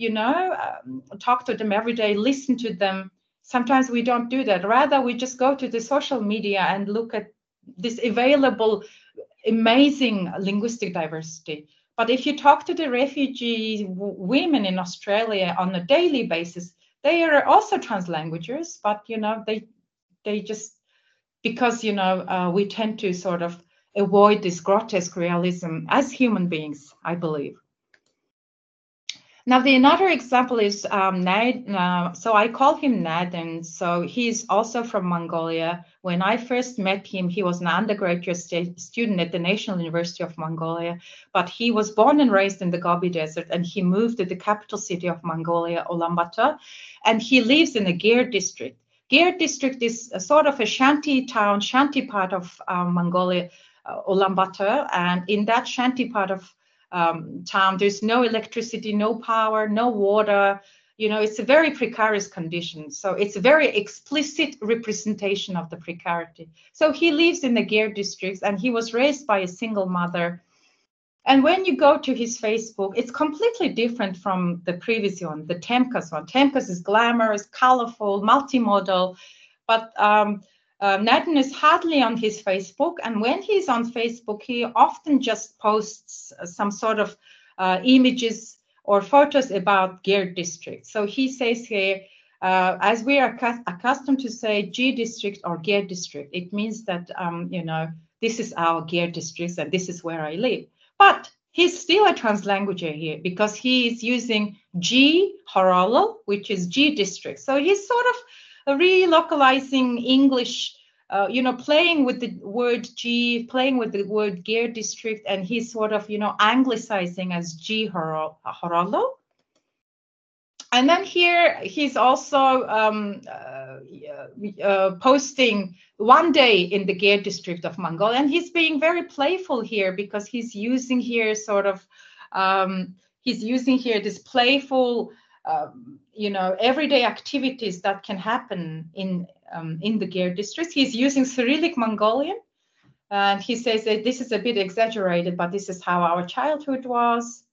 listen to them. Sometimes we don't do that. Rather, we just go to the social media and look at this available amazing linguistic diversity. But if you talk to the refugee women in Australia on a daily basis, they are also translanguagers, but they just, because we tend to sort of avoid this grotesque realism as human beings, I believe. Now, another example is Nad. So I call him Nad, and so he's also from Mongolia. When I first met him, he was an undergraduate student at the National University of Mongolia, but he was born and raised in the Gobi Desert, and he moved to the capital city of Mongolia, Ulaanbaatar, and he lives in the Gyr district. Gerd district is a sort of a shanty town, shanty part of Mongolia, Ulaanbaatar, and in that shanty part of town, there's no electricity, no power, no water. You know, it's a very precarious condition. So it's a very explicit representation of the precarity. So he lives in the Gerd districts, and he was raised by a single mother. And when you go to his Facebook, it's completely different from the previous one, the Temkas one. Temkas is glamorous, colorful, multimodal, but Naden is hardly on his Facebook. And when he's on Facebook, he often just posts some sort of images or photos about Gerd district. So he says here, as we are accustomed to say G district or Gerd district, it means that, you know, this is our Gerd districts and this is where I live. But he's still a translanguager here because he is using G Horolo, which is G district. So he's sort of relocalizing English, you know, playing with the word G, playing with the word Gerd district, and he's sort of, you know, anglicizing as G Horolo. And then here he's also posting one day in the Gerd district of Mongolia, and he's being very playful here because he's using here sort of he's using here this playful you know, everyday activities that can happen in the Gerd district. He's using Cyrillic Mongolian, and he says that this is a bit exaggerated, but this is how our childhood was.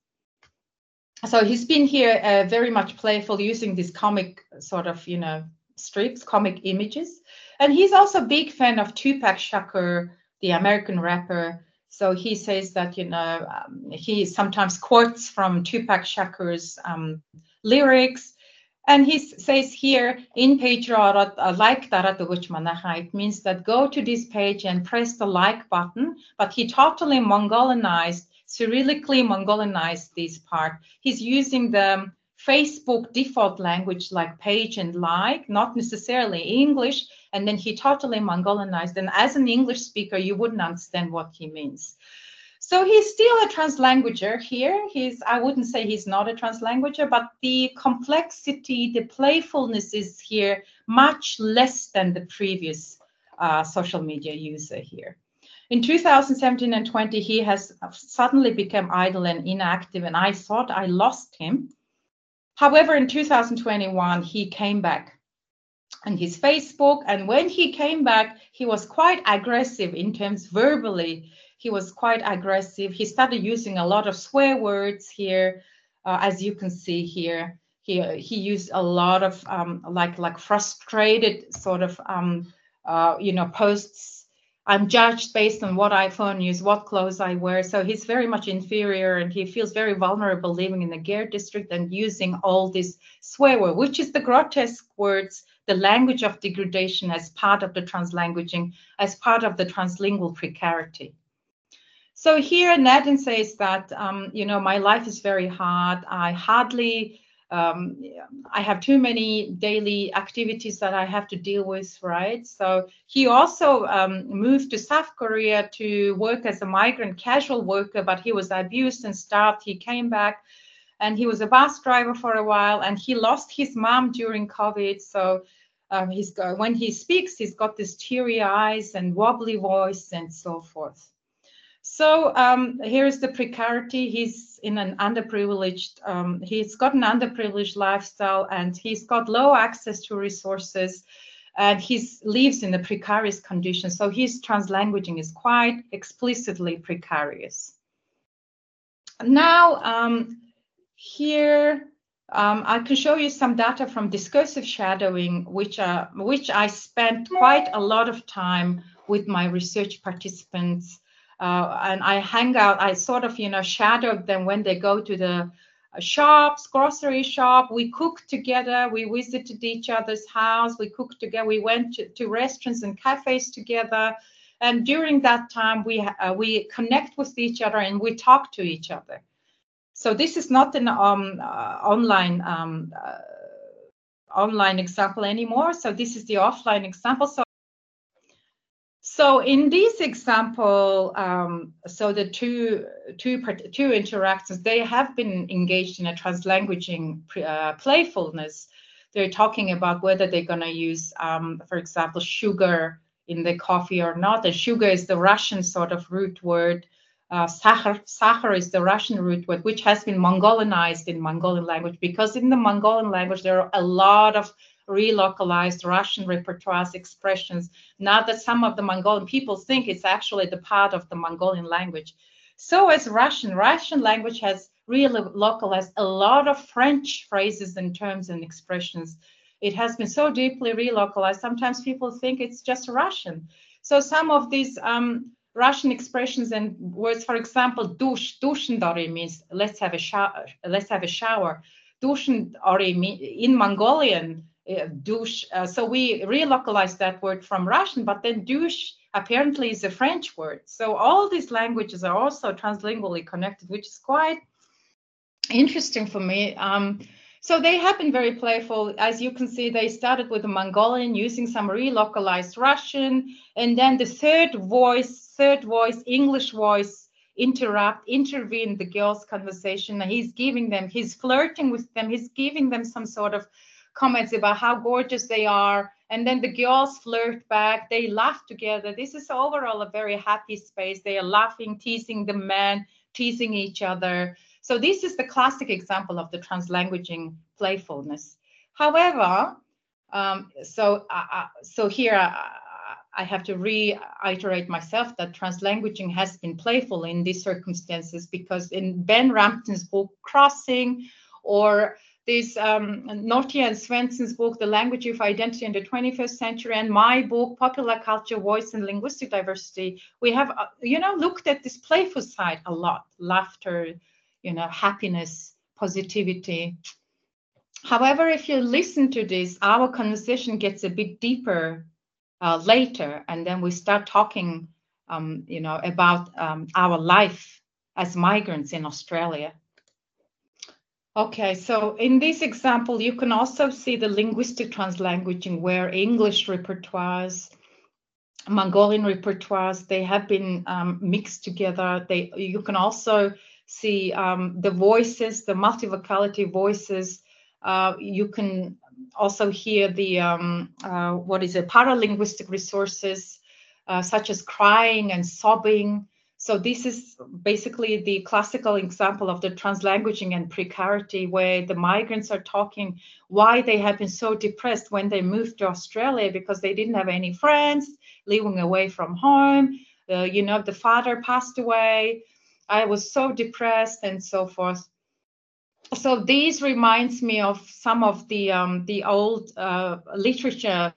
So he's been here very much playful, using these comic sort of, you know, strips, comic images. And he's also a big fan of Tupac Shakur, the American rapper. So he says that, you know, he sometimes quotes from Tupac Shakur's lyrics. And he says here in page like it means that go to this page and press the like button. But he totally Mongolinized, Cyrillically Mongolinized this part. He's using the Facebook default language like page and like, not necessarily English. And then he totally Mongolinized. And as an English speaker, you wouldn't understand what he means. So he's still a translanguager here. I wouldn't say he's not a translanguager, but the complexity, the playfulness is here much less than the previous social media user here. In 2017 and 20, he has suddenly become idle and inactive, and I thought I lost him. However, in 2021, he came back on his Facebook, and when he came back, he was quite aggressive in terms verbally. He was quite aggressive. He started using a lot of swear words here, as you can see here. He used a lot of like frustrated sort of you know, posts. I'm judged based on what iPhone use, what clothes I wear. So he's very much inferior, and he feels very vulnerable living in the Gerd district and using all this swear word, which is the grotesque words, the language of degradation as part of the translanguaging, as part of the translingual precarity. So here Naden says that, you know, my life is very hard. I hardly, I have too many daily activities that I have to deal with, right? So he also moved to South Korea to work as a migrant casual worker, but he was abused and starved. He came back, and he was a bus driver for a while, and he lost his mom during COVID. So when he speaks, he's got these teary eyes and wobbly voice and so forth. So here's the precarity. He's in an underprivileged, he's got an underprivileged lifestyle, and he's got low access to resources, and he lives in a precarious condition. So his translanguaging is quite explicitly precarious. Now, here I can show you some data from discursive shadowing, which I spent quite a lot of time with my research participants. And I hang out, I sort of, you know, shadowed them when they go to the shops, grocery shop. We cooked together. We visited each other's house. We cooked together. We went to restaurants and cafes together. And during that time, we connect with each other and we talk to each other. So this is not an online example anymore. So this is the offline example. So in this example, so the two interactions, they have been engaged in a translanguaging playfulness. they're talking about whether they're going to use, for example, sugar in the coffee or not. And sugar is the Russian sort of root word. Sachar is the Russian root word, which has been Mongolinized in Mongolian language, because in the Mongolian language, there are a lot of relocalized Russian repertoires, expressions. Now that some of the Mongolian people think it's actually the part of the Mongolian language. So as Russian language has really localized a lot of French phrases and terms and expressions. It has been so deeply relocalized. Sometimes people think it's just Russian. So some of these Russian expressions and words, for example, dushendori means let's have a shower. Let's have a shower. Dushendori in Mongolian, douche. So we relocalized that word from Russian, but then douche apparently is a French word. So all these languages are also translingually connected, which is quite interesting for me. So they have been very playful. As you can see, they started with the Mongolian using some relocalized Russian, and then the third voice, English voice intervene the girls' conversation. And he's flirting with them. He's giving them some sort of comments about how gorgeous they are. And then the girls flirt back. They laugh together. This is overall a very happy space. They are laughing, teasing the men, teasing each other. So this is the classic example of the translanguaging playfulness. However, so here I have to reiterate myself that translanguaging has been playful in these circumstances, because in Ben Rampton's book Crossing, or this Nortia and Svensson's book, The Language of Identity in the 21st Century, and my book, Popular Culture, Voice and Linguistic Diversity, we have, looked at this playful side a lot, laughter, happiness, positivity. However, if you listen to this, our conversation gets a bit deeper later, and then we start talking, about our life as migrants in Australia. Okay, so in this example, you can also see the linguistic translanguaging, where English repertoires, Mongolian repertoires, they have been mixed together. You can also see the voices, the multivocality voices. You can also hear the paralinguistic resources, such as crying and sobbing. So this is basically the classical example of the translanguaging and precarity, where the migrants are talking why they have been so depressed when they moved to Australia, because they didn't have any friends, living away from home. The father passed away. I was so depressed, and so forth. So these reminds me of some of the old literature,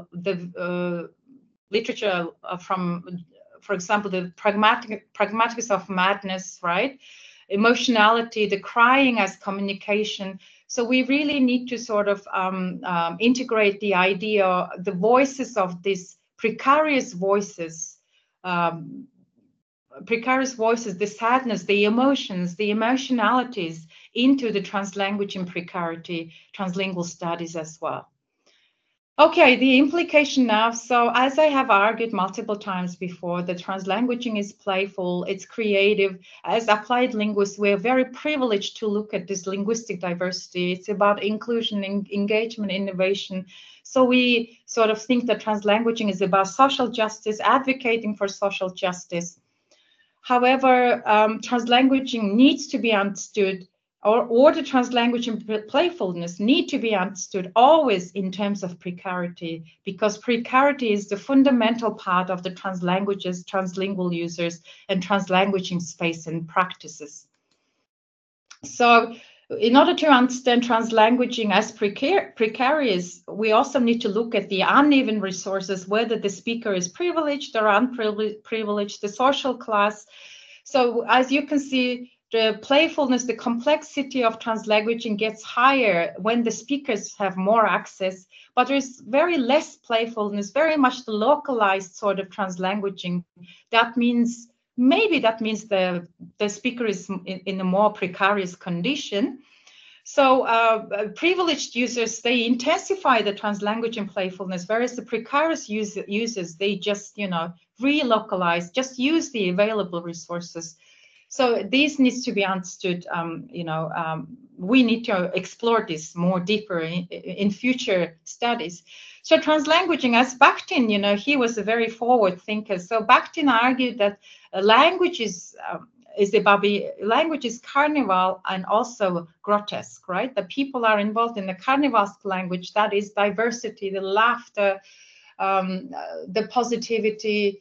literature from, for example, the pragmatics of madness, right? Emotionality, the crying as communication. So we really need to sort of integrate the idea, the voices of these precarious voices, the sadness, the emotions, the emotionalities into the translanguaging precarity, translingual studies as well. Okay, the implication now. So as I have argued multiple times before, the translanguaging is playful, it's creative. As applied linguists, we're very privileged to look at this linguistic diversity. It's about inclusion, engagement, innovation. So we sort of think that translanguaging is about social justice, advocating for social justice. However, translanguaging needs to be understood, or the translanguaging playfulness need to be understood always in terms of precarity, because precarity is the fundamental part of the translanguages, translingual users, and translanguaging space and practices. So in order to understand translanguaging as precarious, we also need to look at the uneven resources, whether the speaker is privileged or unprivileged, the social class. So as you can see, the playfulness, the complexity of translanguaging gets higher when the speakers have more access, but there's very less playfulness, very much the localized sort of translanguaging. That means the speaker is in a more precarious condition. So privileged users, they intensify the translanguaging playfulness, whereas the precarious users, they just, relocalize, just use the available resources. So this needs to be understood, we need to explore this more deeper in future studies. So translanguaging, as Bakhtin, he was a very forward thinker. So Bakhtin argued that language is language is carnival and also grotesque, right? The people are involved in the carnivalesque language, that is diversity, the laughter, the positivity,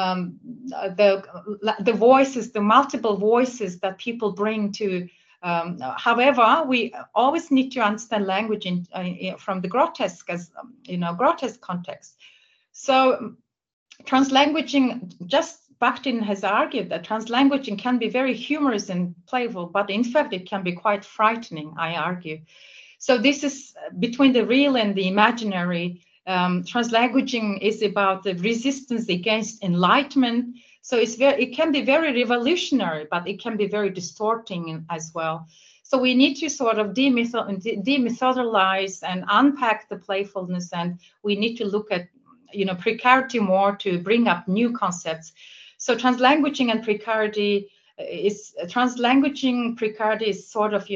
the voices, the multiple voices that people bring to. However, we always need to understand language from the grotesque, as grotesque context. So translanguaging, just Bakhtin has argued that translanguaging can be very humorous and playful, but in fact it can be quite frightening, I argue. So this is between the real and the imaginary. Translanguaging is about the resistance against enlightenment. So it can be very revolutionary, but it can be very distorting as well. So we need to sort of demythologize and unpack the playfulness, and we need to look at precarity more to bring up new concepts. So translanguaging and precarity is sort of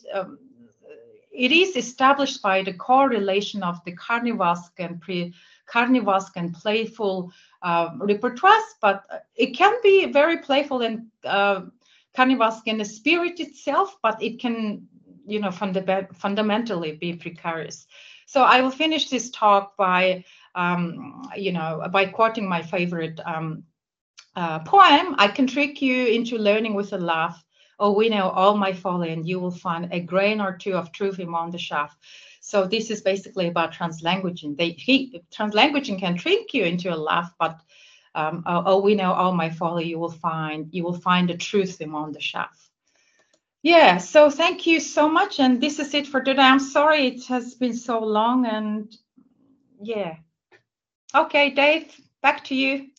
it is established by the correlation of the carnivalesque and playful repertoires, but it can be very playful and carnivalesque in the spirit itself, but it can fundamentally be precarious. So I will finish this talk by quoting my favorite poem. I can trick you into learning with a laugh. Oh, we know all my folly, and you will find a grain or two of truth among the chaff. So this is basically about translanguaging. Translanguaging can trick you into a laugh, but we know all my folly. You will find the truth among the chaff. Yeah. So thank you so much, and this is it for today. I'm sorry it has been so long, and yeah. Okay, Dave, back to you.